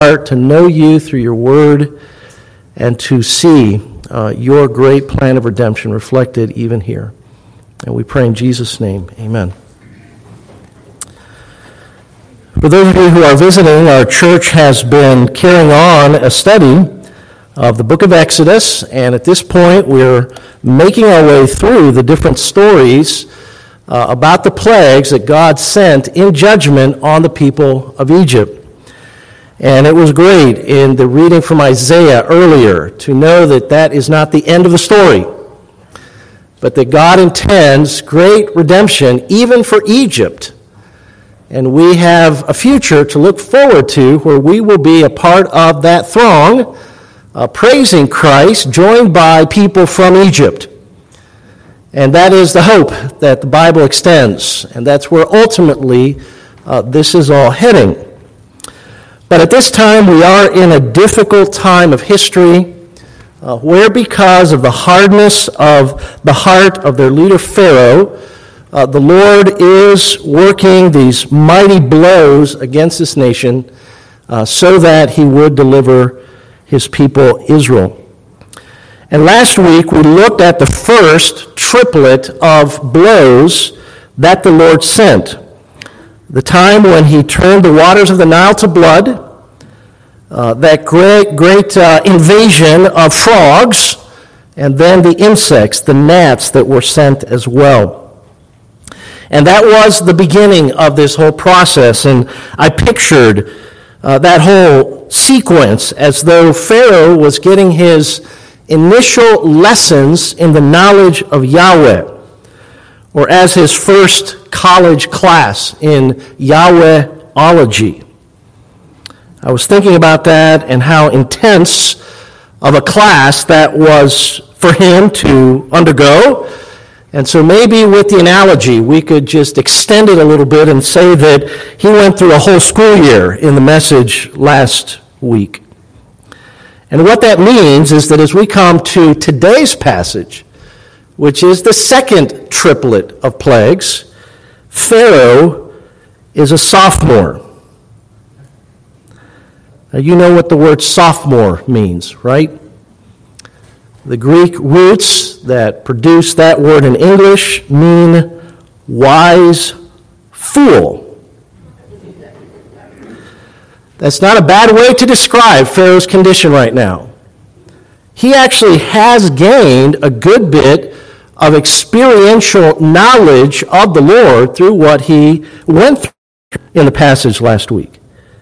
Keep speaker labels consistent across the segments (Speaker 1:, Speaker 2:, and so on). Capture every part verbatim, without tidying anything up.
Speaker 1: heart to know you through your word and to see uh, your great plan of redemption reflected even here. And we pray in Jesus' name, amen. For those of you who are visiting, our church has been carrying on a study of the book of Exodus, and at this point we're making our way through the different stories uh, about the plagues that God sent in judgment on the people of Egypt. And it was great in the reading from Isaiah earlier to know that that is not the end of the story, but that God intends great redemption even for Egypt. And we have a future to look forward to where we will be a part of that throng, uh, praising Christ, joined by people from Egypt. And that is the hope that the Bible extends, and that's where ultimately uh, this is all heading. But at this time, we are in a difficult time of history uh, where, because of the hardness of the heart of their leader Pharaoh, uh, the Lord is working these mighty blows against this nation uh, so that he would deliver his people Israel. And last week, we looked at the first triplet of blows that the Lord sent. The time when he turned the waters of the Nile to blood, uh, that great, great uh, invasion of frogs, and then the insects, the gnats that were sent as well. And that was the beginning of this whole process, and I pictured uh, that whole sequence as though Pharaoh was getting his initial lessons in the knowledge of Yahweh, or as his first college class in Yahwehology. I was thinking about that and how intense of a class that was for him to undergo. And so maybe with the analogy, we could just extend it a little bit and say that he went through a whole school year in the message last week. And what that means is that as we come to today's passage, which is the second triplet of plagues, Pharaoh is a sophomore. Now, you know what the word sophomore means, right? The Greek roots that produce that word in English mean wise fool. That's not a bad way to describe Pharaoh's condition right now. He actually has gained a good bit of experiential knowledge of the Lord through what he went through in the passage last week.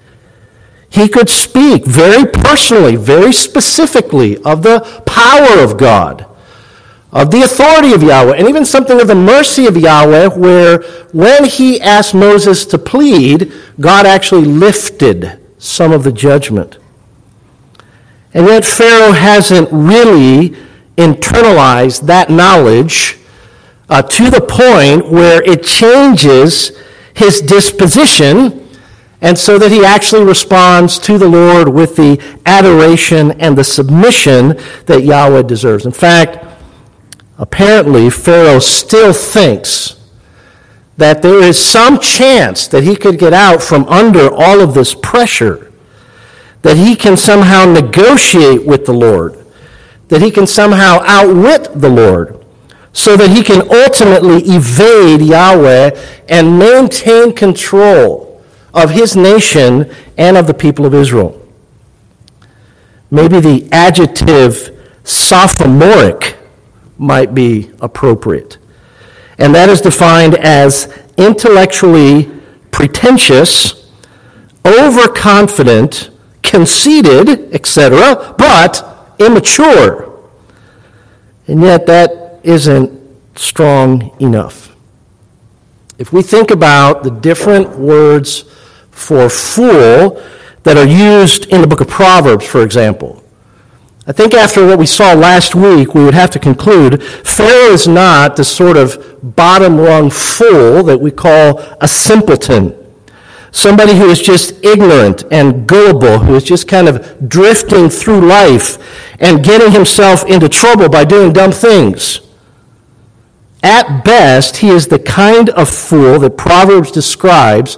Speaker 1: He could speak very personally, very specifically of the power of God, of the authority of Yahweh, and even something of the mercy of Yahweh, where when he asked Moses to plead, God actually lifted some of the judgment. And yet Pharaoh hasn't really internalized that knowledge uh, to the point where it changes his disposition, and so that he actually responds to the Lord with the adoration and the submission that Yahweh deserves. In fact, apparently Pharaoh still thinks that there is some chance that he could get out from under all of this pressure, that he can somehow negotiate with the Lord, that he can somehow outwit the Lord, so that he can ultimately evade Yahweh and maintain control of his nation and of the people of Israel. Maybe the adjective sophomoric might be appropriate. And that is defined as intellectually pretentious, overconfident, conceited, et cetera, but immature. And yet that isn't strong enough. If we think about the different words for fool that are used in the book of Proverbs, for example, I think after what we saw last week, we would have to conclude Pharaoh is not the sort of bottom-rung fool that we call a simpleton, somebody who is just ignorant and gullible, who is just kind of drifting through life and getting himself into trouble by doing dumb things. At best, he is the kind of fool that Proverbs describes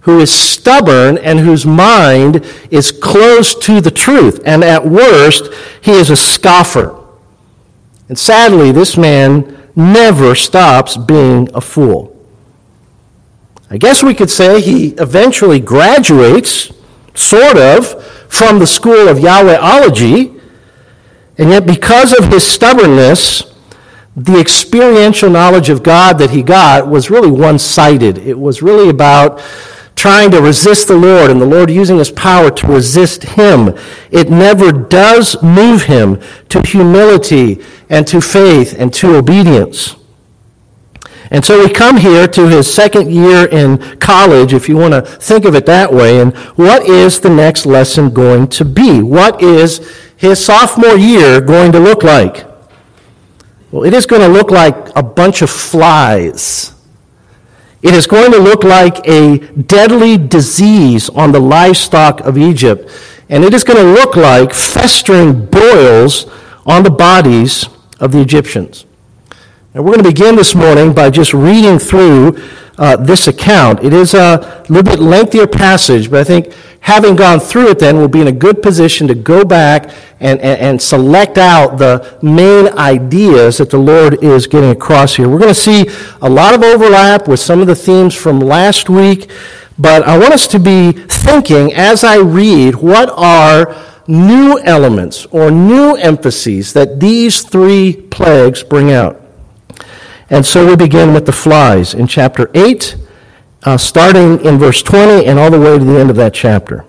Speaker 1: who is stubborn and whose mind is closed to the truth. And at worst, he is a scoffer. And sadly, this man never stops being a fool. I guess we could say he eventually graduates, sort of, from the school of Yahwehology, and yet because of his stubbornness, the experiential knowledge of God that he got was really one-sided. It was really about trying to resist the Lord and the Lord using his power to resist him. It never does move him to humility and to faith and to obedience. And so we come here to his second year in college, if you want to think of it that way, and what is the next lesson going to be? What is his sophomore year going to look like? Well, it is going to look like a bunch of flies. It is going to look like a deadly disease on the livestock of Egypt, and it is going to look like festering boils on the bodies of the Egyptians. And we're going to begin this morning by just reading through uh, this account. It is a little bit lengthier passage, but I think having gone through it then, we'll be in a good position to go back and, and, and select out the main ideas that the Lord is getting across here. We're going to see a lot of overlap with some of the themes from last week, but I want us to be thinking as I read, what are new elements or new emphases that these three plagues bring out? And so we begin with the flies in chapter eight, uh, starting in verse twenty and all the way to the end of that chapter.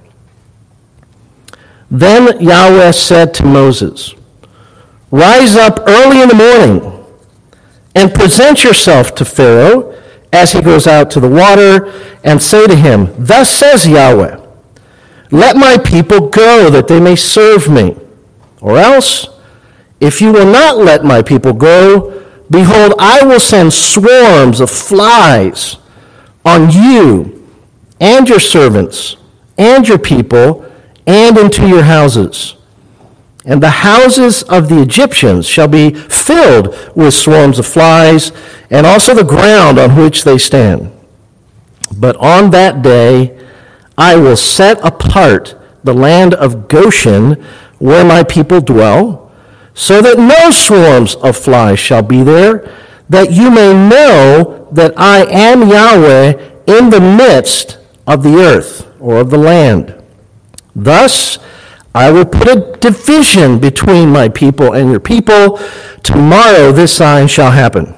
Speaker 1: Then Yahweh said to Moses, "Rise up early in the morning and present yourself to Pharaoh as he goes out to the water, and say to him, Thus says Yahweh, let my people go that they may serve me. Or else, if you will not let my people go, behold, I will send swarms of flies on you and your servants and your people and into your houses. And the houses of the Egyptians shall be filled with swarms of flies, and also the ground on which they stand. But on that day I will set apart the land of Goshen where my people dwell, so that no swarms of flies shall be there, that you may know that I am Yahweh in the midst of the earth, or of the land. Thus I will put a division between my people and your people. Tomorrow this sign shall happen."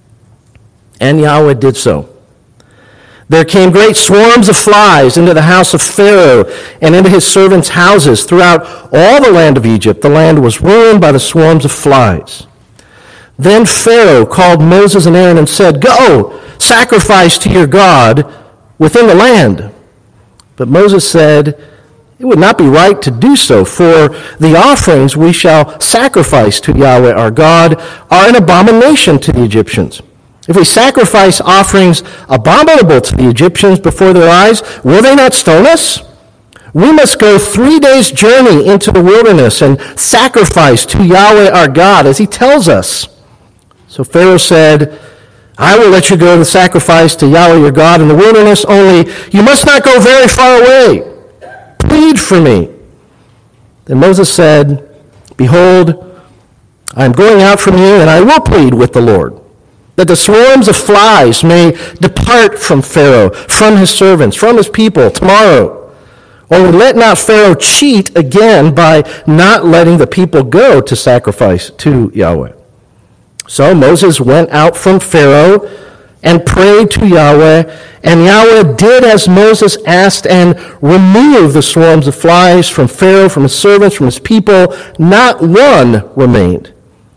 Speaker 1: And Yahweh did so. There came great swarms of flies into the house of Pharaoh and into his servants' houses. Throughout all the land of Egypt, the land was ruined by the swarms of flies. Then Pharaoh called Moses and Aaron and said, "Go, sacrifice to your God within the land." But Moses said, "It would not be right to do so, for the offerings we shall sacrifice to Yahweh our God are an abomination to the Egyptians. If we sacrifice offerings abominable to the Egyptians before their eyes, will they not stone us? We must go three days' journey into the wilderness and sacrifice to Yahweh our God, as he tells us." So Pharaoh said, "I will let you go to sacrifice to Yahweh your God in the wilderness, only you must not go very far away. Plead for me." Then Moses said, "Behold, I am going out from you, and I will plead with the Lord, that the swarms of flies may depart from Pharaoh, from his servants, from his people tomorrow. Only let not Pharaoh cheat again by not letting the people go to sacrifice to Yahweh." So Moses went out from Pharaoh and prayed to Yahweh, and Yahweh did as Moses asked and removed the swarms of flies from Pharaoh, from his servants, from his people. Not one remained.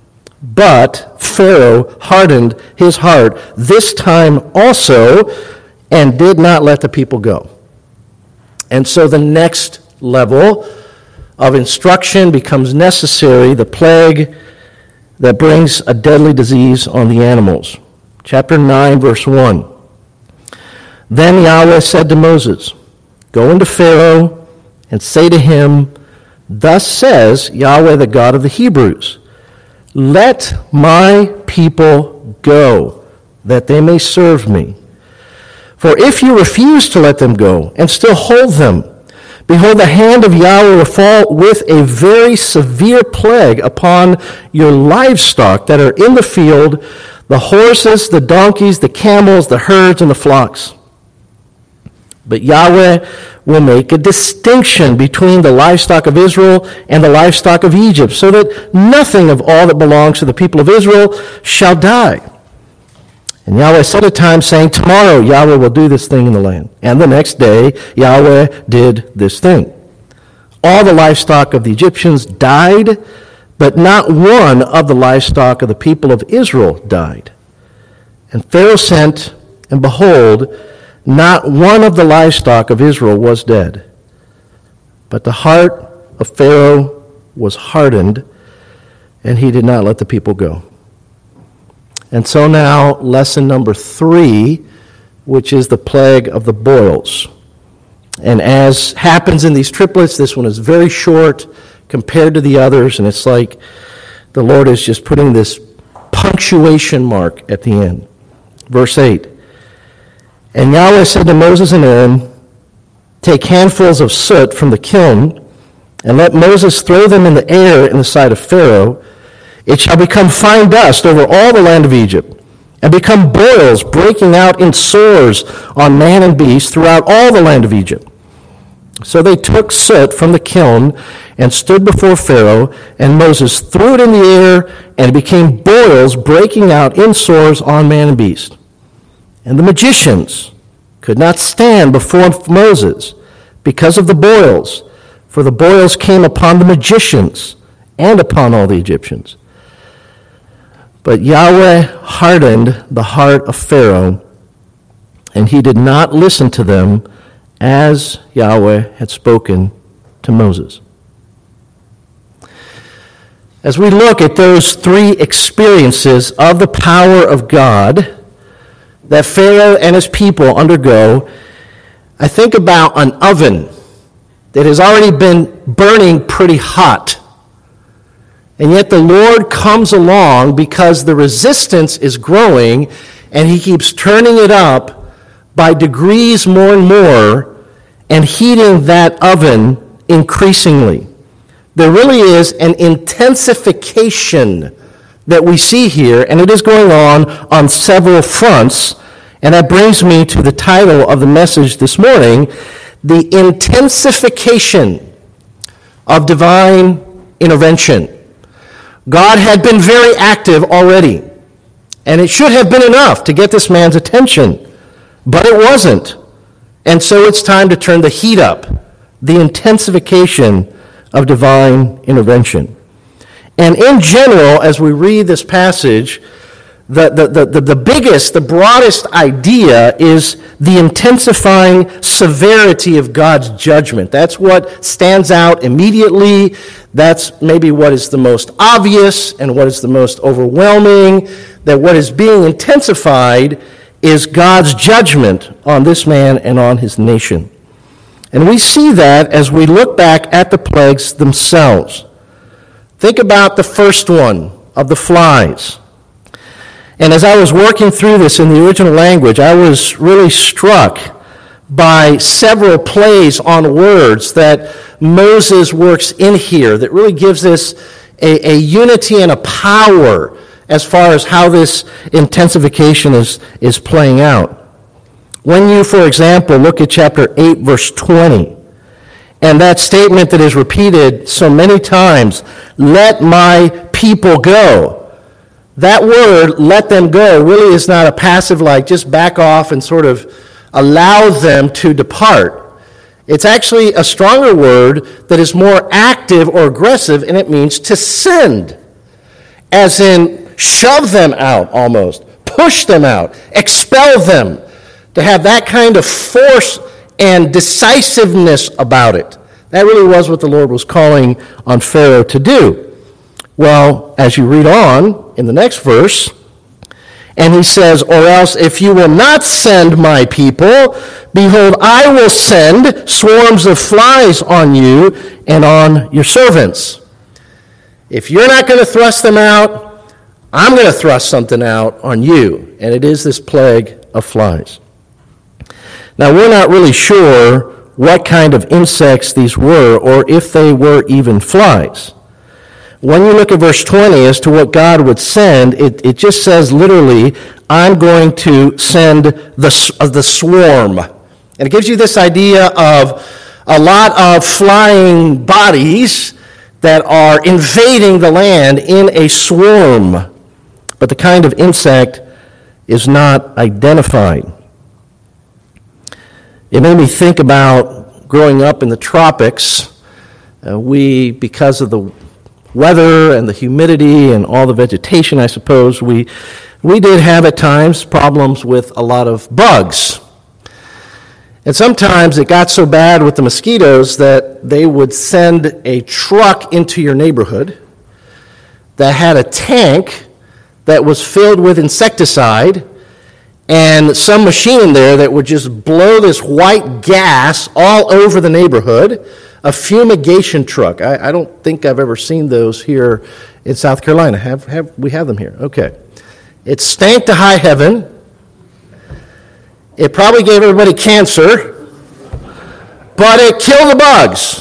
Speaker 1: But Pharaoh hardened his heart this time also and did not let the people go. And so the next level of instruction becomes necessary, the plague that brings a deadly disease on the animals. Chapter nine, verse one. Then Yahweh said to Moses, "Go into Pharaoh and say to him, Thus says Yahweh, the God of the Hebrews, let my people go, that they may serve me. For if you refuse to let them go and still hold them, behold, the hand of Yahweh will fall with a very severe plague upon your livestock that are in the field, the horses, the donkeys, the camels, the herds, and the flocks. But Yahweh will make a distinction between the livestock of Israel and the livestock of Egypt, so that nothing of all that belongs to the people of Israel shall die. And Yahweh set a time, saying, tomorrow Yahweh will do this thing in the land. And the next day Yahweh did this thing. All the livestock of the Egyptians died, but not one of the livestock of the people of Israel died. And Pharaoh sent, and behold, not one of the livestock of Israel was dead. But the heart of Pharaoh was hardened, and he did not let the people go. And so now, lesson number three, which is the plague of the boils. And as happens in these triplets, this one is very short compared to the others, and it's like the Lord is just putting this punctuation mark at the end. Verse eight. And Yahweh said to Moses and Aaron, take handfuls of soot from the kiln, and let Moses throw them in the air in the sight of Pharaoh. It shall become fine dust over all the land of Egypt, and become boils breaking out in sores on man and beast throughout all the land of Egypt. So they took soot from the kiln and stood before Pharaoh, and Moses threw it in the air, and it became boils breaking out in sores on man and beast. And the magicians could not stand before Moses because of the boils, for the boils came upon the magicians and upon all the Egyptians. But Yahweh hardened the heart of Pharaoh, and he did not listen to them as Yahweh had spoken to Moses. As we look at those three experiences of the power of God that Pharaoh and his people undergo, I think about an oven that has already been burning pretty hot. And yet the Lord comes along because the resistance is growing, and he keeps turning it up by degrees more and more and heating that oven increasingly. There really is an intensification that we see here, and it is going on on several fronts. And that brings me to the title of the message this morning, The Intensification of Divine Intervention. God had been very active already, and it should have been enough to get this man's attention, but it wasn't. And so it's time to turn the heat up, the intensification of divine intervention. And in general, as we read this passage, the, the, the, the, the biggest, the broadest idea is the intensifying severity of God's judgment. That's what stands out immediately. That's maybe what is the most obvious and what is the most overwhelming, that what is being intensified is God's judgment on this man and on his nation. And we see that as we look back at the plagues themselves. Think about the first one of the flies. And as I was working through this in the original language, I was really struck by several plays on words that Moses works in here that really gives us a, a unity and a power as far as how this intensification is, is playing out. When you, for example, look at chapter eight, verse twenty, and that statement that is repeated so many times, let my people go. That word, let them go, really is not a passive like just back off and sort of allow them to depart. It's actually a stronger word that is more active or aggressive, and it means to send. As in, shove them out almost, push them out, expel them, to have that kind of force and decisiveness about it. That really was what the Lord was calling on Pharaoh to do. Well, as you read on in the next verse, and he says, or else if you will not send my people, behold, I will send swarms of flies on you and on your servants. If you're not going to thrust them out, I'm going to thrust something out on you. And it is this plague of flies. Now, we're not really sure what kind of insects these were or if they were even flies. When you look at verse twenty as to what God would send, it, it just says literally, I'm going to send the, uh, the swarm. And it gives you this idea of a lot of flying bodies that are invading the land in a swarm. But the kind of insect is not identified. It made me think about growing up in the tropics. Uh, we, because of the weather and the humidity and all the vegetation, I suppose, we we did have at times problems with a lot of bugs. And sometimes it got so bad with the mosquitoes that they would send a truck into your neighborhood that had a tank that was filled with insecticide and some machine there that would just blow this white gas all over the neighborhood, a fumigation truck. I, I don't think I've ever seen those here in South Carolina. Have, have we have them here? Okay. It stank to high heaven. It probably gave everybody cancer, but it killed the bugs.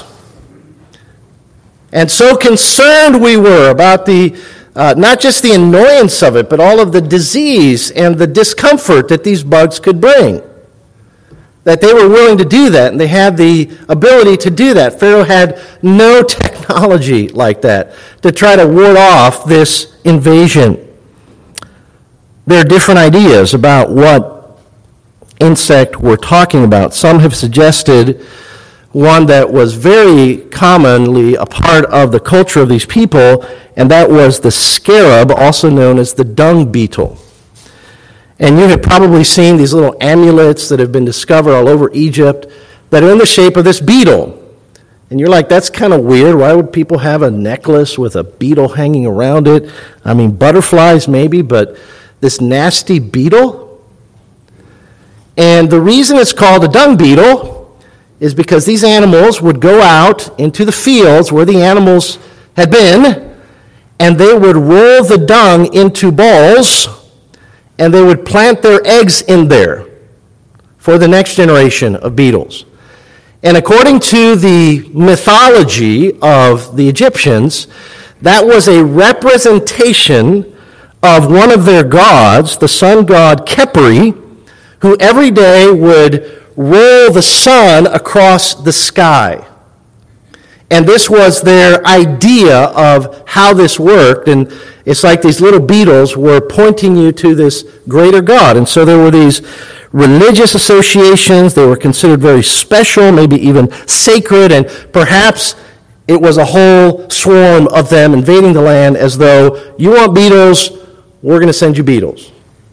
Speaker 1: And so concerned we were about the Uh, not just the annoyance of it, but all of the disease and the discomfort that these bugs could bring. That they were willing to do that, and they had the ability to do that. Pharaoh had no technology like that to try to ward off this invasion. There are different ideas about what insect we're talking about. Some have suggested one that was very commonly a part of the culture of these people, and that was the scarab, also known as the dung beetle. And you have probably seen these little amulets that have been discovered all over Egypt that are in the shape of this beetle. And you're like, that's kind of weird. Why would people have a necklace with a beetle hanging around it? I mean, butterflies maybe, but this nasty beetle? And the reason it's called a dung beetle is because these animals would go out into the fields where the animals had been, and they would roll the dung into balls, and they would plant their eggs in there for the next generation of beetles. And according to the mythology of the Egyptians, that was a representation of one of their gods, the sun god Khepri, who every day would roll the sun across the sky. And this was their idea of how this worked. And it's like these little beetles were pointing you to this greater God. And so there were these religious associations. They were considered very special, maybe even sacred. And perhaps it was a whole swarm of them invading the land as though, you want beetles, we're going to send you beetles.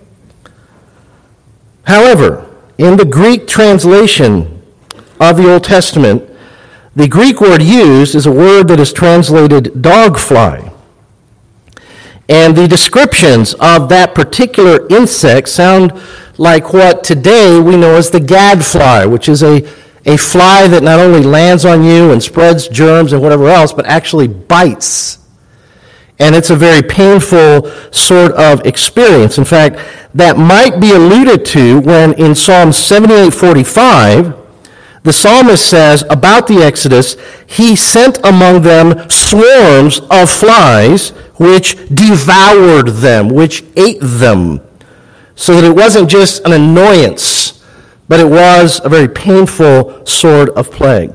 Speaker 1: However, in the Greek translation of the Old Testament, the Greek word used is a word that is translated dogfly. And the descriptions of that particular insect sound like what today we know as the gadfly, which is a, a fly that not only lands on you and spreads germs and whatever else, but actually bites. And it's a very painful sort of experience. In fact, that might be alluded to when in Psalm seventy-eight forty-five, the psalmist says about the Exodus, he sent among them swarms of flies which devoured them, which ate them. So that it wasn't just an annoyance, but it was a very painful sort of plague.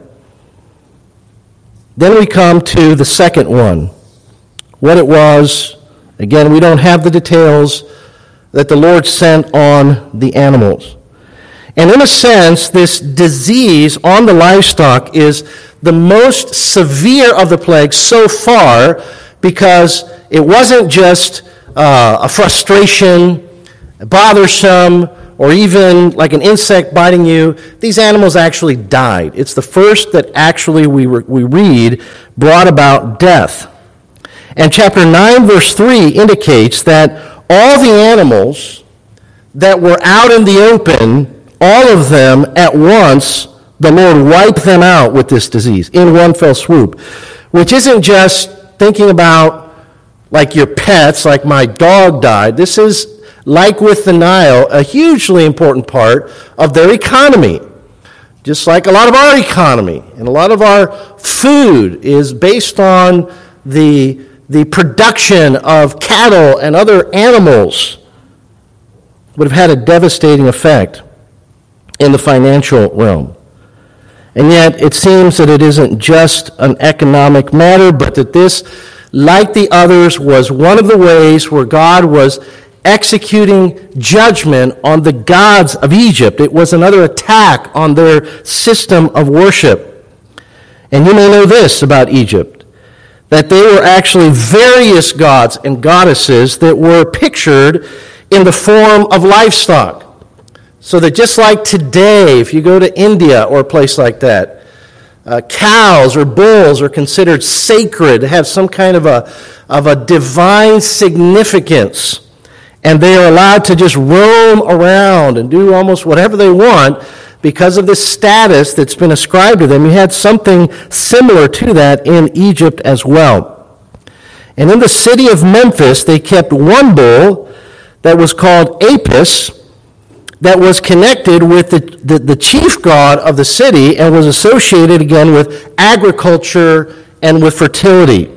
Speaker 1: Then we come to the second one. What it was, again, we don't have the details, that the Lord sent on the animals. And in a sense, this disease on the livestock is the most severe of the plagues so far, because it wasn't just uh, a frustration, bothersome, or even like an insect biting you. These animals actually died. It's the first that actually we, re- we read brought about death. And chapter nine, verse three indicates that all the animals that were out in the open, all of them at once, the Lord wiped them out with this disease in one fell swoop, which isn't just thinking about like your pets, like my dog died. This is like with the Nile, a hugely important part of their economy. Just like a lot of our economy and a lot of our food is based on the, the production of cattle and other animals, would have had a devastating effect in the financial realm. And yet it seems that it isn't just an economic matter, but that this, like the others, was one of the ways where God was executing judgment on the gods of Egypt. It was another attack on their system of worship. And you may know this about Egypt, that they were actually various gods and goddesses that were pictured in the form of livestock. So that just like today, if you go to India or a place like that, uh, cows or bulls are considered sacred, have some kind of a, of a divine significance. And they are allowed to just roam around and do almost whatever they want because of this status that's been ascribed to them. You had something similar to that in Egypt as well. And in the city of Memphis, they kept one bull that was called Apis, that was connected with the, the, the chief god of the city and was associated again with agriculture and with fertility.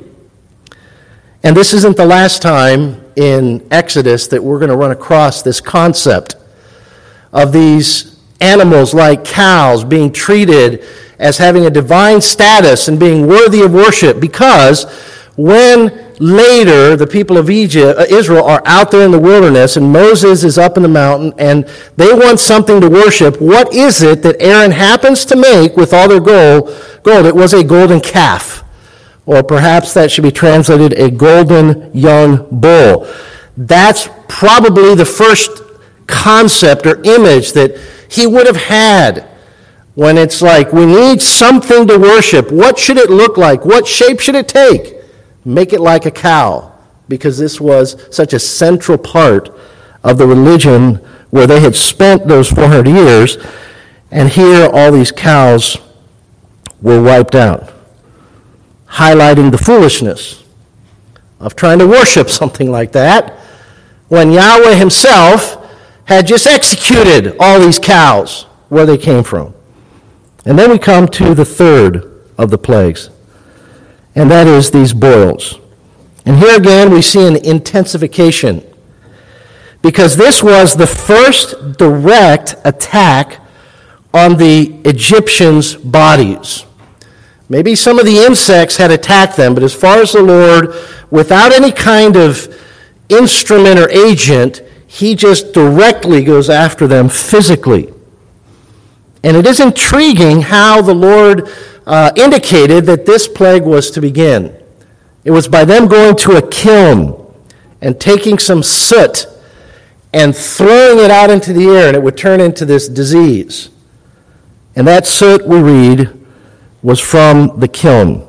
Speaker 1: And this isn't the last time in Exodus that we're going to run across this concept of these animals like cows being treated as having a divine status and being worthy of worship, because when later the people of Egypt, uh, Israel are out there in the wilderness and Moses is up in the mountain and they want something to worship, what is it that Aaron happens to make with all their gold? Gold. It was a golden calf. Or perhaps that should be translated a golden young bull. That's probably the first concept or image that he would have had when it's like, we need something to worship. What should it look like? What shape should it take? Make it like a cow, because this was such a central part of the religion where they had spent those four hundred years, and here all these cows were wiped out, highlighting the foolishness of trying to worship something like that when Yahweh himself had just executed all these cows where they came from. And then we come to the third of the plagues, and that is these boils. And here again we see an intensification, because this was the first direct attack on the Egyptians' bodies. Maybe some of the insects had attacked them, but as far as the Lord, without any kind of instrument or agent, he just directly goes after them physically. And it is intriguing how the Lord uh, indicated that this plague was to begin. It was by them going to a kiln and taking some soot and throwing it out into the air, and it would turn into this disease. And that soot, we read, was from the kiln.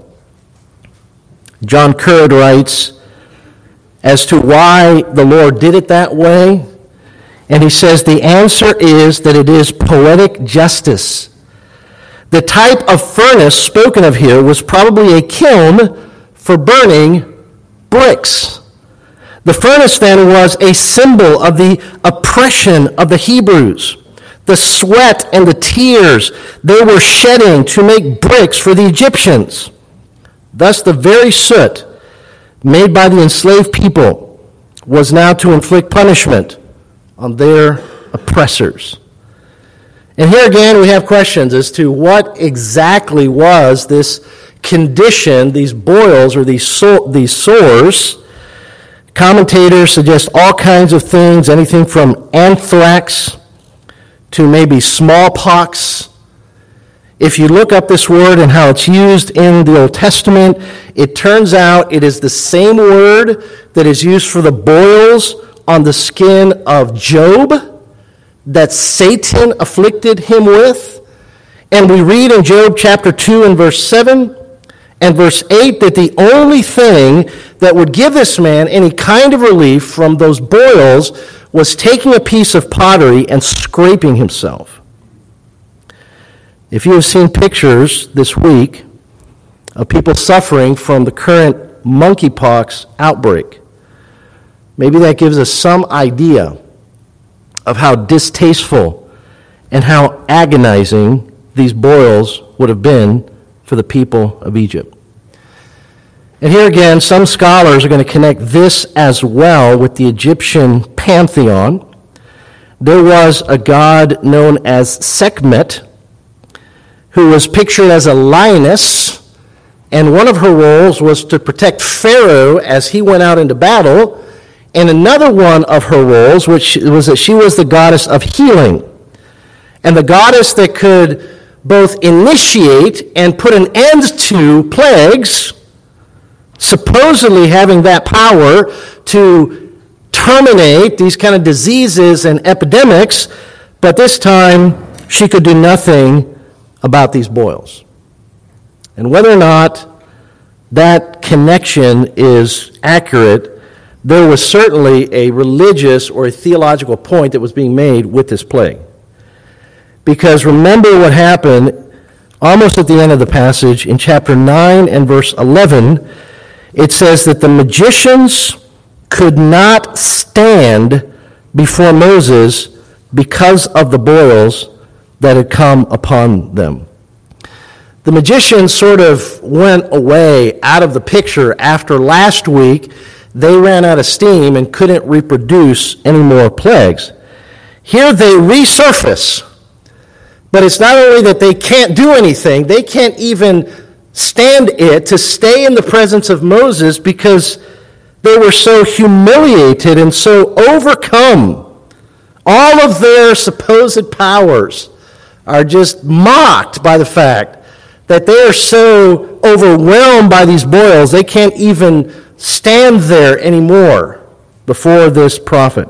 Speaker 1: John Curd writes as to why the Lord did it that way, and he says the answer is that it is poetic justice. The type of furnace spoken of here was probably a kiln for burning bricks. The furnace then was a symbol of the oppression of the Hebrews. The sweat and the tears they were shedding to make bricks for the Egyptians. Thus the very soot made by the enslaved people was now to inflict punishment on their oppressors. And here again we have questions as to what exactly was this condition, these boils or these so- these sores. Commentators suggest all kinds of things, anything from anthrax to maybe smallpox. If you look up this word and how it's used in the Old Testament, it turns out it is the same word that is used for the boils on the skin of Job that Satan afflicted him with. And we read in Job chapter two and verse seven and verse eight that the only thing that would give this man any kind of relief from those boils was taking a piece of pottery and scraping himself. If you have seen pictures this week of people suffering from the current monkeypox outbreak, maybe that gives us some idea of how distasteful and how agonizing these boils would have been for the people of Egypt. And here again, some scholars are going to connect this as well with the Egyptian pantheon. There was a god known as Sekhmet, who was pictured as a lioness, and one of her roles was to protect Pharaoh as he went out into battle, and another one of her roles, which was that she was the goddess of healing, and the goddess that could both initiate and put an end to plagues, supposedly having that power to terminate these kind of diseases and epidemics, but this time she could do nothing about these boils. And whether or not that connection is accurate, there was certainly a religious or a theological point that was being made with this plague. Because remember what happened almost at the end of the passage in chapter nine and verse eleven. It says that the magicians could not stand before Moses because of the boils that had come upon them. The magicians sort of went away out of the picture after last week. They ran out of steam and couldn't reproduce any more plagues. Here they resurface. But it's not only that they can't do anything, they can't even stand it to stay in the presence of Moses because they were so humiliated and so overcome. All of their supposed powers are just mocked by the fact that they are so overwhelmed by these boils, they can't even stand there anymore before this prophet.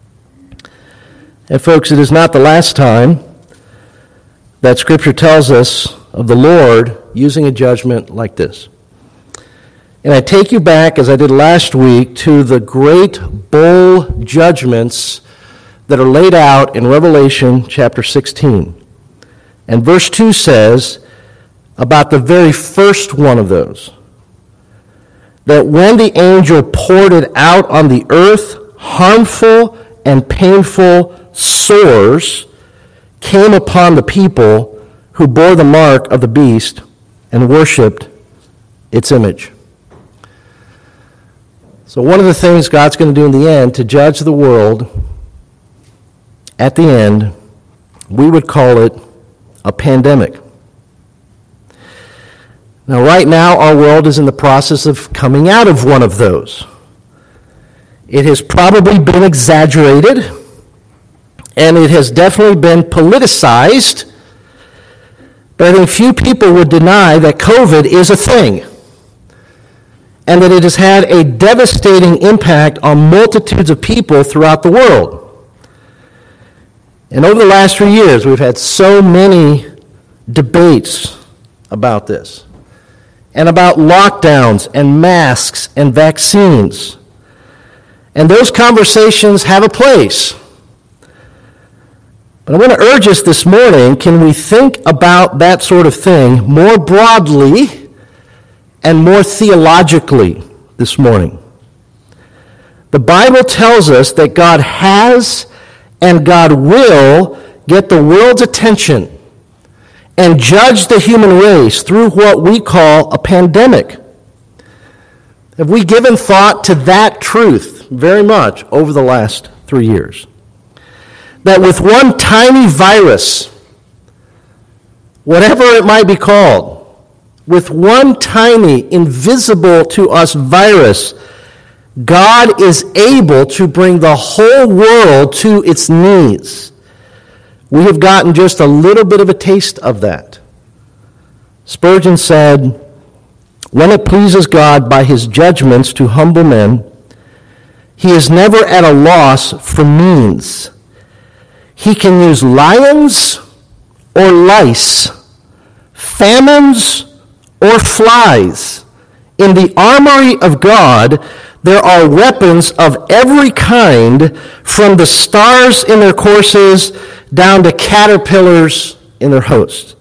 Speaker 1: And folks, it is not the last time that Scripture tells us of the Lord using a judgment like this. And I take you back, as I did last week, to the great bowl judgments that are laid out in Revelation chapter sixteen. And verse two says about the very first one of those, that when the angel poured it out on the earth, harmful and painful sores came upon the people who bore the mark of the beast and worshipped its image. So one of the things God's going to do in the end to judge the world, at the end, we would call it a pandemic. Now, right now, our world is in the process of coming out of one of those. It has probably been exaggerated, and it has definitely been politicized, but I think few people would deny that COVID is a thing, and that it has had a devastating impact on multitudes of people throughout the world. And over the last three years, we've had so many debates about this, and about lockdowns and masks and vaccines. And those conversations have a place. But I want to urge us this morning, can we think about that sort of thing more broadly and more theologically this morning? The Bible tells us that God has and God will get the world's attention and judge the human race through what we call a pandemic. Have we given thought to that truth very much over the last three years? That with one tiny virus, whatever it might be called, with one tiny, invisible to us virus, God is able to bring the whole world to its knees. We have gotten just a little bit of a taste of that. Spurgeon said, "When it pleases God by his judgments to humble men, he is never at a loss for means. He can use lions or lice, famines or flies. In the armory of God, there are weapons of every kind, from the stars in their courses down to caterpillars in their host."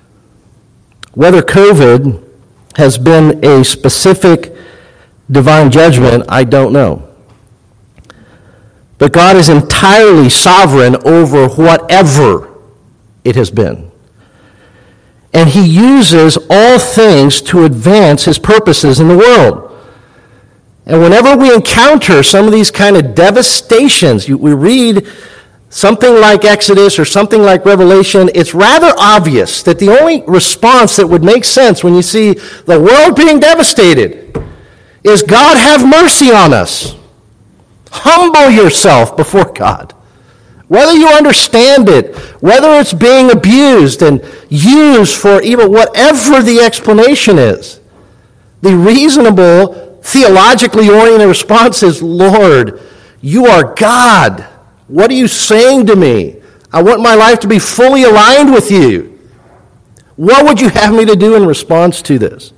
Speaker 1: Whether COVID has been a specific divine judgment, I don't know. But God is entirely sovereign over whatever it has been. And he uses all things to advance his purposes in the world. And whenever we encounter some of these kind of devastations, you, we read something like Exodus or something like Revelation, it's rather obvious that the only response that would make sense when you see the world being devastated is, God, have mercy on us. Humble yourself before God. Whether you understand it, whether it's being abused and used for evil, whatever the explanation is, the reasonable, theologically oriented response is, Lord, you are God. What are you saying to me? I want my life to be fully aligned with you. What would you have me to do in response to this?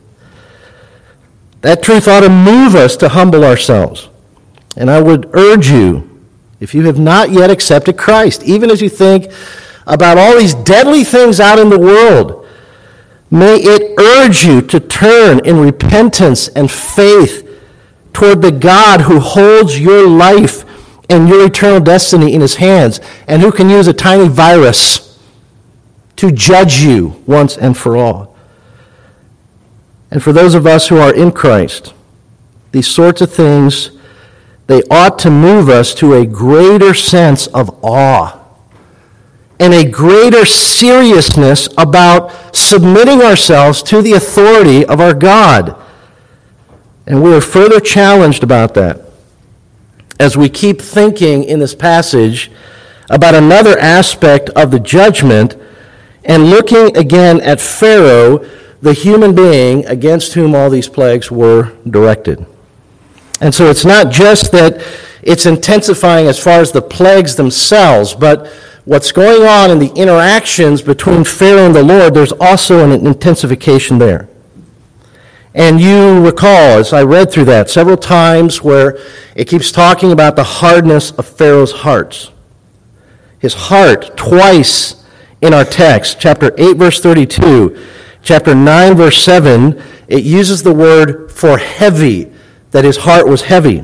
Speaker 1: That truth ought to move us to humble ourselves. And I would urge you, if you have not yet accepted Christ, even as you think about all these deadly things out in the world, may it urge you to turn in repentance and faith toward the God who holds your life and your eternal destiny in his hands, and who can use a tiny virus to judge you once and for all. And for those of us who are in Christ, these sorts of things, they ought to move us to a greater sense of awe and a greater seriousness about submitting ourselves to the authority of our God. And we are further challenged about that as we keep thinking in this passage about another aspect of the judgment and looking again at Pharaoh, the human being against whom all these plagues were directed. And so it's not just that it's intensifying as far as the plagues themselves, but what's going on in the interactions between Pharaoh and the Lord, there's also an intensification there. And you recall, as I read through that several times, where it keeps talking about the hardness of Pharaoh's heart. His heart, twice in our text, chapter eight, verse thirty-two, chapter nine, verse seven, it uses the word for heavy, that his heart was heavy.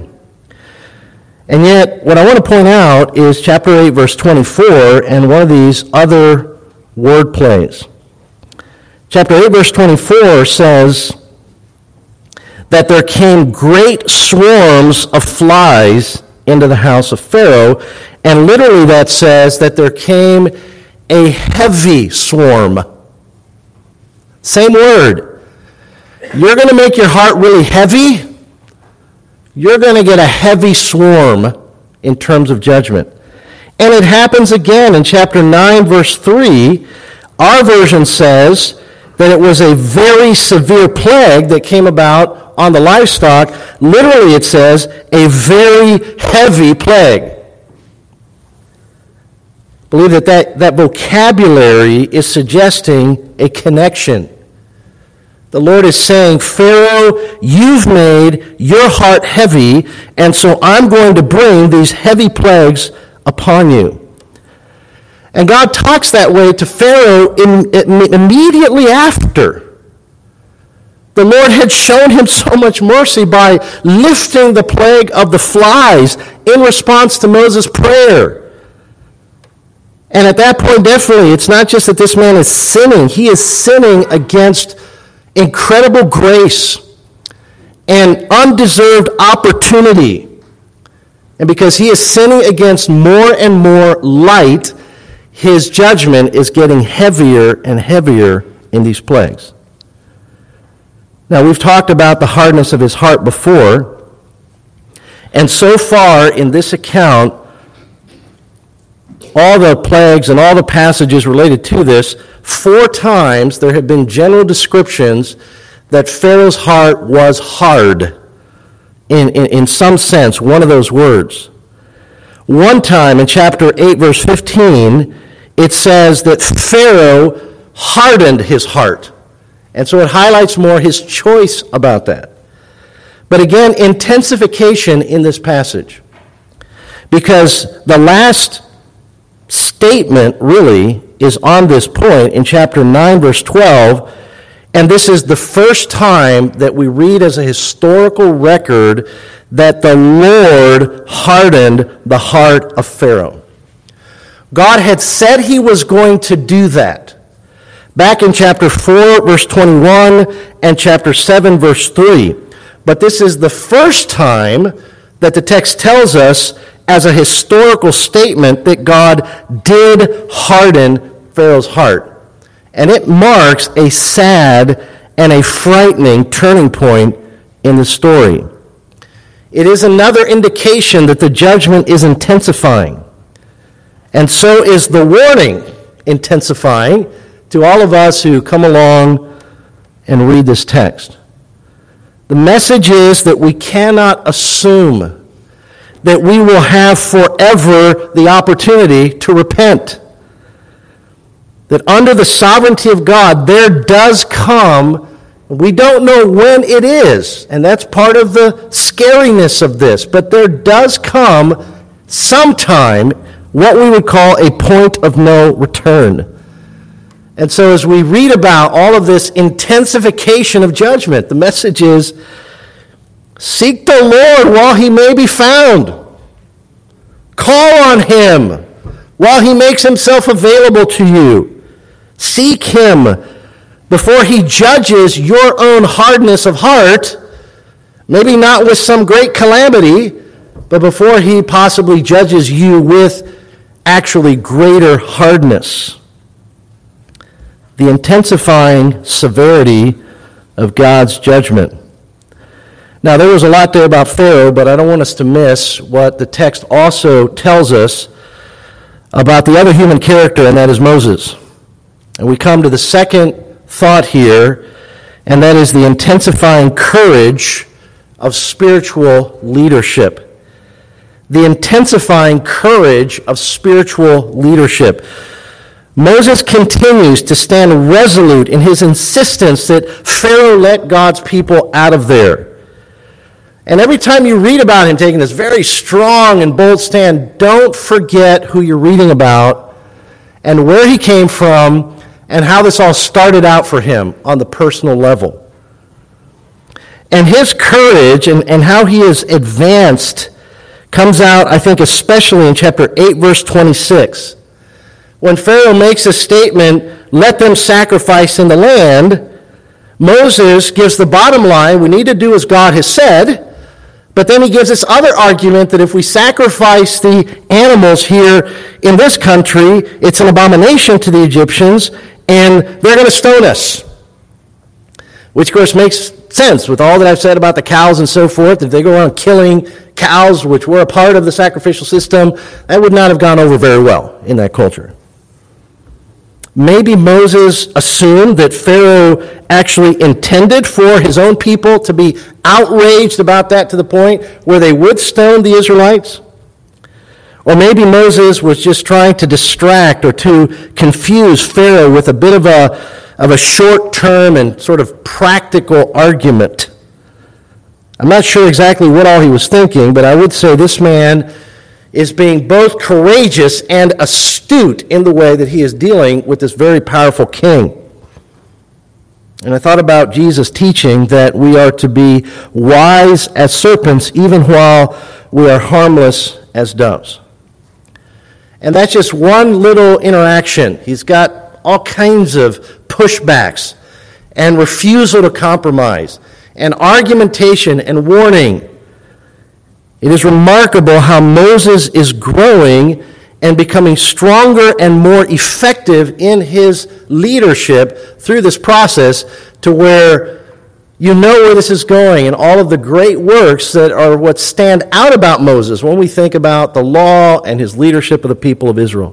Speaker 1: And yet, what I want to point out is chapter eight, verse twenty-four, and one of these other word plays. Chapter eight, verse twenty-four says that there came great swarms of flies into the house of Pharaoh, and literally that says that there came a heavy swarm. Same word. You're going to make your heart really heavy, you're going to get a heavy swarm in terms of judgment. And it happens again in chapter nine, verse three. Our version says that it was a very severe plague that came about on the livestock. Literally it says, a very heavy plague. I believe that, that that vocabulary is suggesting a connection. The Lord is saying, Pharaoh, you've made your heart heavy, and so I'm going to bring these heavy plagues upon you. And God talks that way to Pharaoh in, in, immediately after. The Lord had shown him so much mercy by lifting the plague of the flies in response to Moses' prayer. And at that point, definitely, it's not just that this man is sinning. He is sinning against incredible grace and undeserved opportunity. And because he is sinning against more and more light, his judgment is getting heavier and heavier in these plagues. Now, we've talked about the hardness of his heart before, and so far in this account, all the plagues and all the passages related to this, four times there have been general descriptions that Pharaoh's heart was hard, in, in, in some sense, one of those words. One time in chapter eight, verse fifteen, it says that Pharaoh hardened his heart. And so it highlights more his choice about that. But again, intensification in this passage. Because the last statement really is on this point in chapter nine, verse twelve. And this is the first time that we read as a historical record that the Lord hardened the heart of Pharaoh. God had said he was going to do that. Back in chapter four, verse twenty-one, and chapter seven, verse three. But this is the first time that the text tells us as a historical statement that God did harden Pharaoh's heart. And it marks a sad and a frightening turning point in the story. It is another indication that the judgment is intensifying. And so is the warning intensifying to all of us who come along and read this text. The message is that we cannot assume that we will have forever the opportunity to repent. That under the sovereignty of God, there does come, we don't know when it is, and that's part of the scariness of this, but there does come sometime what we would call a point of no return. And so as we read about all of this intensification of judgment, the message is, seek the Lord while he may be found. Call on him while he makes himself available to you. Seek him before he judges your own hardness of heart, maybe not with some great calamity, but before he possibly judges you with actually greater hardness. The intensifying severity of God's judgment. Now, there was a lot there about Pharaoh, but I don't want us to miss what the text also tells us about the other human character, and that is Moses. And we come to the second thought here, and that is the intensifying courage of spiritual leadership. The intensifying courage of spiritual leadership. Moses continues to stand resolute in his insistence that Pharaoh let God's people out of there. And every time you read about him taking this very strong and bold stand, don't forget who you're reading about and where he came from and how this all started out for him on the personal level. And his courage and, and how he has advanced comes out, I think, especially in chapter eight, verse twenty-six. When Pharaoh makes a statement, let them sacrifice in the land, Moses gives the bottom line, we need to do as God has said, but then he gives this other argument that if we sacrifice the animals here in this country, it's an abomination to the Egyptians, and they're going to stone us. Which, of course, makes sense with all that I've said about the cows and so forth. If they go around killing cows, which were a part of the sacrificial system, that would not have gone over very well in that culture. Maybe Moses assumed that Pharaoh actually intended for his own people to be outraged about that to the point where they would stone the Israelites. Or maybe Moses was just trying to distract or to confuse Pharaoh with a bit of a, of a short-term and sort of practical argument. I'm not sure exactly what all he was thinking, but I would say this man is being both courageous and astute in the way that he is dealing with this very powerful king. And I thought about Jesus' teaching that we are to be wise as serpents even while we are harmless as doves. And that's just one little interaction. He's got all kinds of pushbacks and refusal to compromise and argumentation and warning. It is remarkable how Moses is growing and becoming stronger and more effective in his leadership through this process to where you know where this is going and all of the great works that are what stand out about Moses when we think about the law and his leadership of the people of Israel.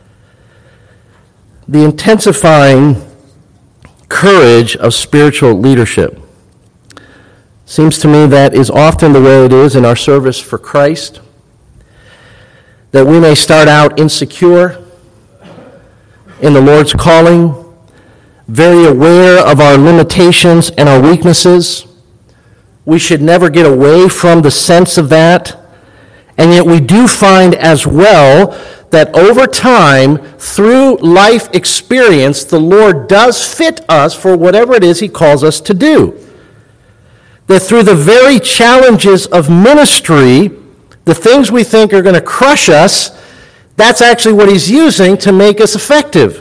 Speaker 1: The intensifying courage of spiritual leadership. Seems to me that is often the way it is in our service for Christ, that we may start out insecure in the Lord's calling, very aware of our limitations and our weaknesses. We should never get away from the sense of that And yet we do find as well that over time, through life experience, the Lord does fit us for whatever it is he calls us to do. That through the very challenges of ministry, the things we think are going to crush us, that's actually what he's using to make us effective.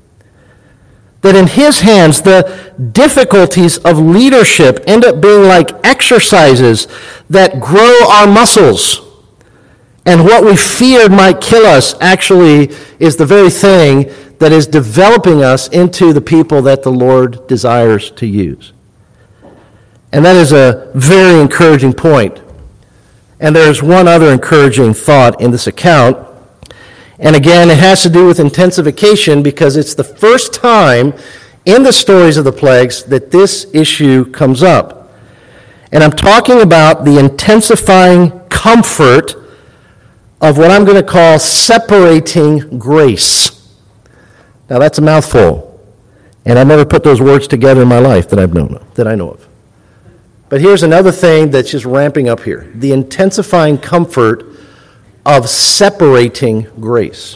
Speaker 1: That in his hands, the difficulties of leadership end up being like exercises that grow our muscles. And what we feared might kill us actually is the very thing that is developing us into the people that the Lord desires to use. And that is a very encouraging point. And there's one other encouraging thought in this account. And again, it has to do with intensification because it's the first time in the stories of the plagues that this issue comes up. And I'm talking about the intensifying comfort of what I'm going to call separating grace. Now that's a mouthful, and I've never put those words together in my life that I've known of, that I know of. But here's another thing that's just ramping up here: the intensifying comfort of separating grace.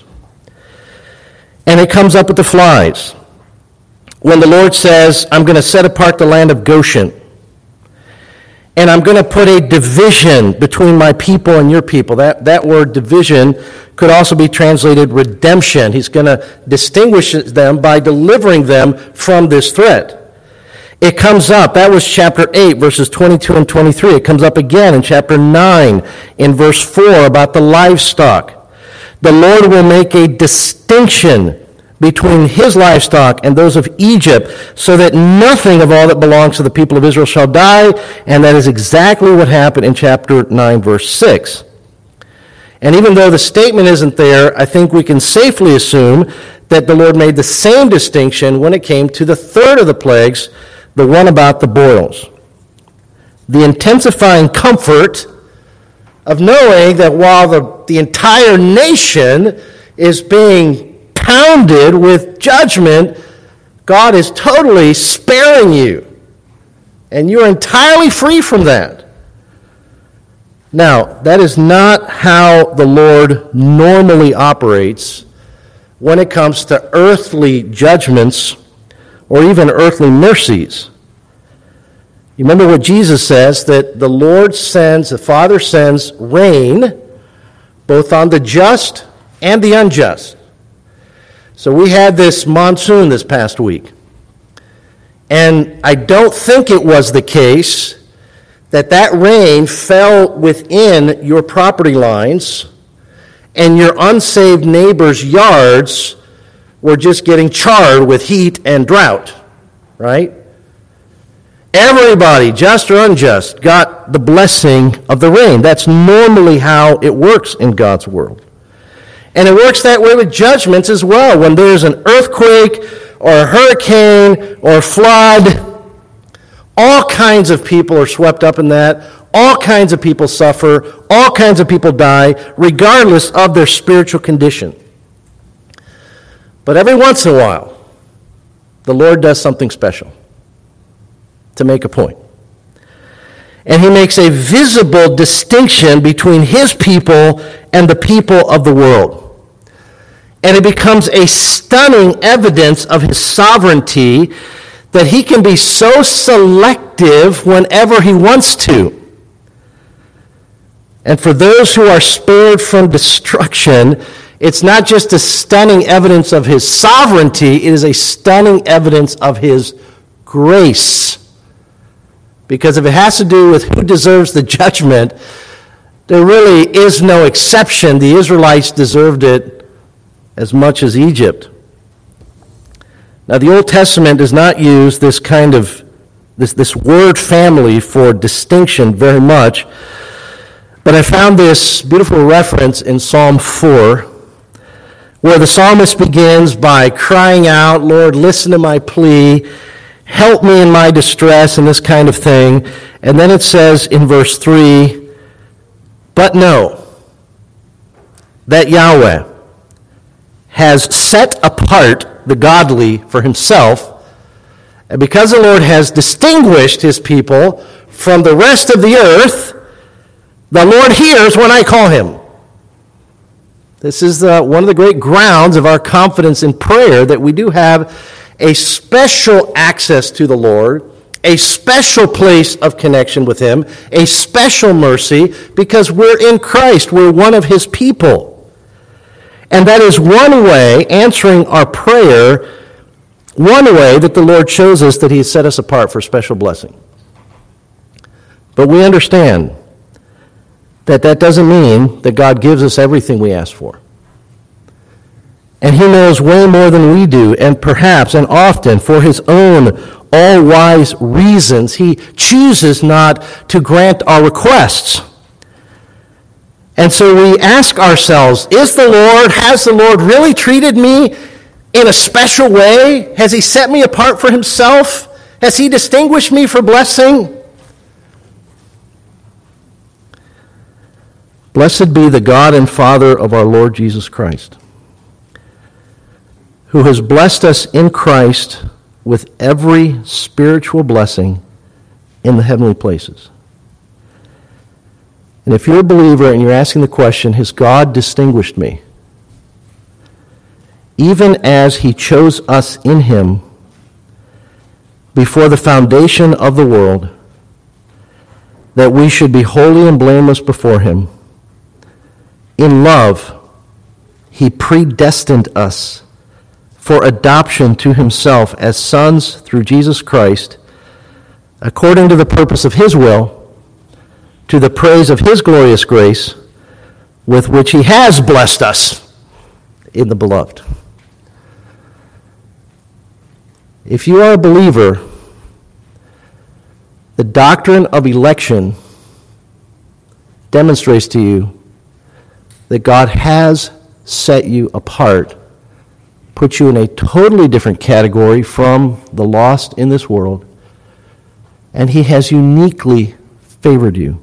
Speaker 1: And it comes up with the flies. When the Lord says, "I'm going to set apart the land of Goshen, and I'm going to put a division between my people and your people." That, that word division could also be translated redemption. He's going to distinguish them by delivering them from this threat. It comes up, that was chapter eight, verses twenty-two and twenty-three. It comes up again in chapter nine, in verse four, about the livestock. The Lord will make a distinction between his livestock and those of Egypt, so that nothing of all that belongs to the people of Israel shall die, and that is exactly what happened in chapter nine, verse six. And even though the statement isn't there, I think we can safely assume that the Lord made the same distinction when it came to the third of the plagues, the one about the boils. The intensifying comfort of knowing that while the, the entire nation is being pounded with judgment, God is totally sparing you. And you're entirely free from that. Now, that is not how the Lord normally operates when it comes to earthly judgments or even earthly mercies. You remember what Jesus says, that the Lord sends, the Father sends rain both on the just and the unjust. So we had this monsoon this past week. And I don't think it was the case that that rain fell within your property lines and your unsaved neighbors' yards were just getting charred with heat and drought, right? Everybody, just or unjust, got the blessing of the rain. That's normally how it works in God's world. And it works that way with judgments as well. When there's an earthquake or a hurricane or a flood, all kinds of people are swept up in that. All kinds of people suffer. All kinds of people die, regardless of their spiritual condition. But every once in a while, the Lord does something special to make a point. And he makes a visible distinction between his people and the people of the world. And it becomes a stunning evidence of his sovereignty that he can be so selective whenever he wants to. And for those who are spared from destruction, it's not just a stunning evidence of his sovereignty, it is a stunning evidence of his grace. Because if it has to do with who deserves the judgment, there really is no exception. The Israelites deserved it as much as Egypt. Now, the Old Testament does not use this kind of, this, this word family for distinction very much, but I found this beautiful reference in Psalm four, where the psalmist begins by crying out, "Lord, listen to my plea, help me in my distress," and this kind of thing. And then it says in verse three, "But know that Yahweh has set apart the godly for himself, and because the Lord has distinguished his people from the rest of the earth, The Lord hears when I call him. This is the, one of the great grounds of our confidence in prayer, that we do have a special access to the Lord, a special place of connection with him, a special mercy, because we're in Christ. We're one of his people. And that is one way, answering our prayer, one way that the Lord shows us that he has set us apart for special blessing. But we understand that that doesn't mean that God gives us everything we ask for. And he knows way more than we do, and perhaps and often for his own all-wise reasons, he chooses not to grant our requests. And so we ask ourselves, is the Lord, has the Lord really treated me in a special way? Has he set me apart for himself? Has he distinguished me for blessing? Blessed be the God and Father of our Lord Jesus Christ, who has blessed us in Christ with every spiritual blessing in the heavenly places. And if you're a believer and you're asking the question, has God distinguished me? Even as he chose us in him before the foundation of the world, that we should be holy and blameless before him, in love, he predestined us for adoption to himself as sons through Jesus Christ, according to the purpose of his will, to the praise of his glorious grace, with which he has blessed us in the beloved. If you are a believer, the doctrine of election demonstrates to you that God has set you apart, put you in a totally different category from the lost in this world, and he has uniquely favored you.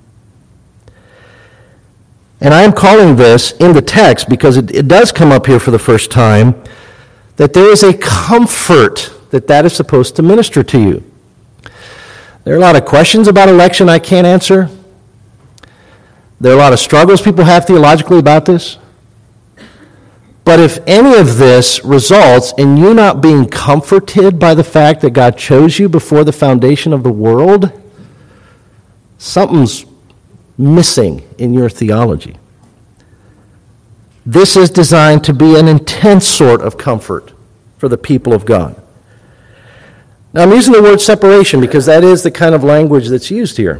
Speaker 1: And I am calling this in the text, because it, it does come up here for the first time, that there is a comfort that that is supposed to minister to you. There are a lot of questions about election I can't answer. There are a lot of struggles people have theologically about this. But if any of this results in you not being comforted by the fact that God chose you before the foundation of the world, something's missing in your theology. This is designed to be an intense sort of comfort for the people of God. Now, I'm using the word separation because that is the kind of language that's used here.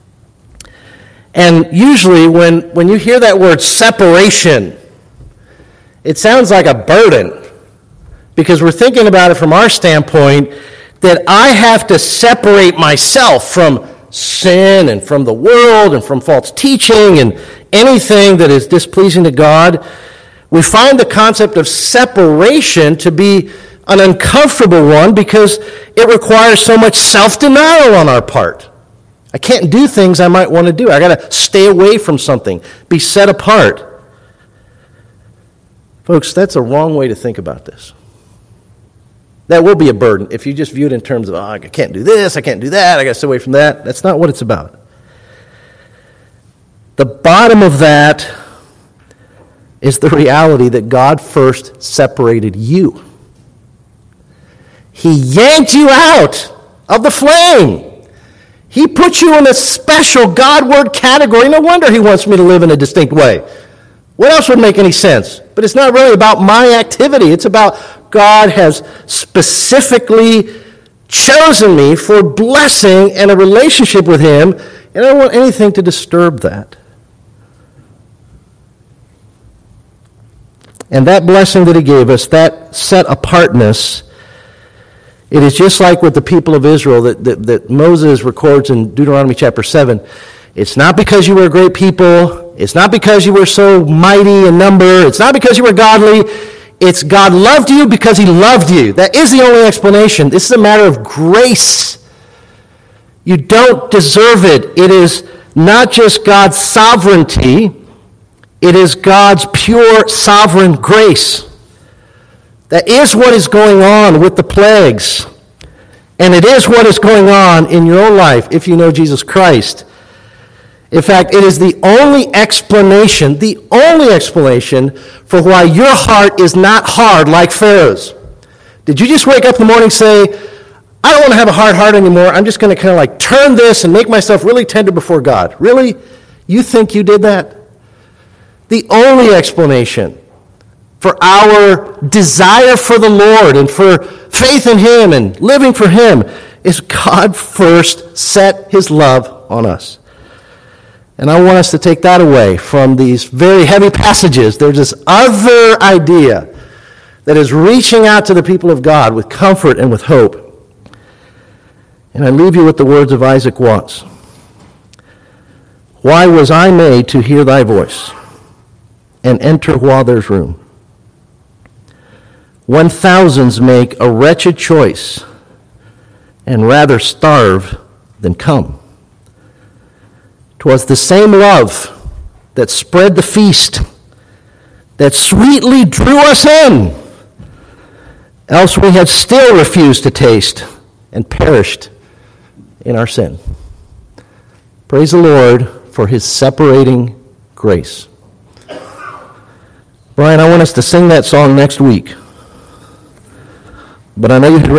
Speaker 1: And usually when, when you hear that word separation, it sounds like a burden, because we're thinking about it from our standpoint that I have to separate myself from sin and from the world and from false teaching and anything that is displeasing to God. We find the concept of separation to be an uncomfortable one because it requires so much self-denial on our part. I can't do things I might want to do. I got to stay away from something, be set apart. Folks, that's a wrong way to think about this. That will be a burden if you just view it in terms of, oh, I can't do this, I can't do that, I got to stay away from that. That's not what it's about. The bottom of that is the reality that God first separated you. He yanked you out of the flame. He put you in a special Godward category. No wonder he wants me to live in a distinct way. What else would make any sense? But it's not really about my activity. It's about God has specifically chosen me for blessing and a relationship with him, and I don't want anything to disturb that. And that blessing that he gave us, that set apartness, it is just like with the people of Israel that, that, that Moses records in Deuteronomy chapter seven. It's not because you were a great people. It's not because you were so mighty in number. It's not because you were godly. It's God loved you because he loved you. That is the only explanation. This is a matter of grace. You don't deserve it. It is not just God's sovereignty. It is God's pure sovereign grace. That is what is going on with the plagues. And it is what is going on in your own life if you know Jesus Christ. In fact, it is the only explanation, the only explanation for why your heart is not hard like Pharaoh's. Did you just wake up in the morning and say, I don't want to have a hard heart anymore. I'm just going to kind of like turn this and make myself really tender before God. Really? You think you did that? The only explanation for our desire for the Lord and for faith in Him and living for Him is God first set His love on us. And I want us to take that away from these very heavy passages. There's this other idea that is reaching out to the people of God with comfort and with hope. And I leave you with the words of Isaac Watts. Why was I made to hear thy voice and enter while there's room? When thousands make a wretched choice and rather starve than come. 'Twas the same love that spread the feast, that sweetly drew us in, else we had still refused to taste and perished in our sin. Praise the Lord for His separating grace. Brian, I want us to sing that song next week, but I know you had